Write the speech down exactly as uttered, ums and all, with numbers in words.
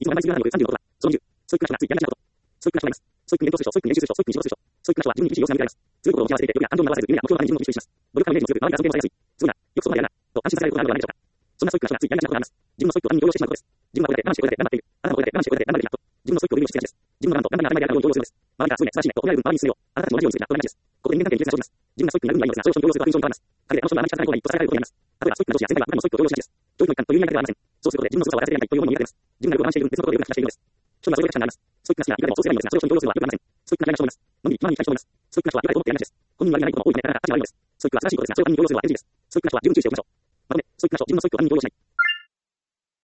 いつも毎月さんじゅうごドル。そのにじゅう。ソイックな人がついてやらなきなこと。ソイックな人がいます。ソイックに伝統通称、ソイックに練習通称、ソイックに仕事通称。ソイックな人は自分に厳しい様子が見られます。強いことを打ち合わせていて、より安頓を合わせず、夢や目標のために自分を厳しくします。努力家のイメージも強く、周りが尊敬をされやすい。すごいな。よくそこまでやるな。と安心させられることがあるのではないでしょうか。そんなソイックな人がついやりがちなことがあります。自分のソイックを他人に強要してしまうことです。自分はこれだけ、我慢してこれだけ、頑張っている。あなたもこれだけ、我慢してこれだけ、頑張っているなと。自分のソイックを言うのを必要です。自分の我慢と頑張りが当たり前であることを強要するのです。周りがすごいね、素晴らしいね、と褒められる分、周りに進めよう。あなたたちも同じようにすべきだ。と同じです。ここで人間関係に優先させています。自分がソイックになる分にはいいのですが、それを人に強要すると悪印象に変わります。彼であの人があまり仕方ない方がいいとされられることになります。例えば、ソイックな上司や先輩は他人のソイックを強要しがちです。教育の一環という意味だけではありません。そうすることで自分の凄さを分かりやすいというものを見られます。自分がよく我慢している分、別のことでうまくしているのです。人にはそれぞれ価値観があります。ソイックな好きな今でもそうすればいいのですが、それを人に強要するのは良くありません。ソイックな嫌いな人もいます。のみ、一番に嫌いな人もいます。ソイックな人は言われて思ってやらないです。本人は言わないことも多いので、なかなか価値が悪いのです。ソイックは正しいことですが、それを他人に強要するのは エヌジー です。ソイックな人は自分に注意しておきましょう。まとめ、ソイックな人、自分のソイックを他人に強要しない。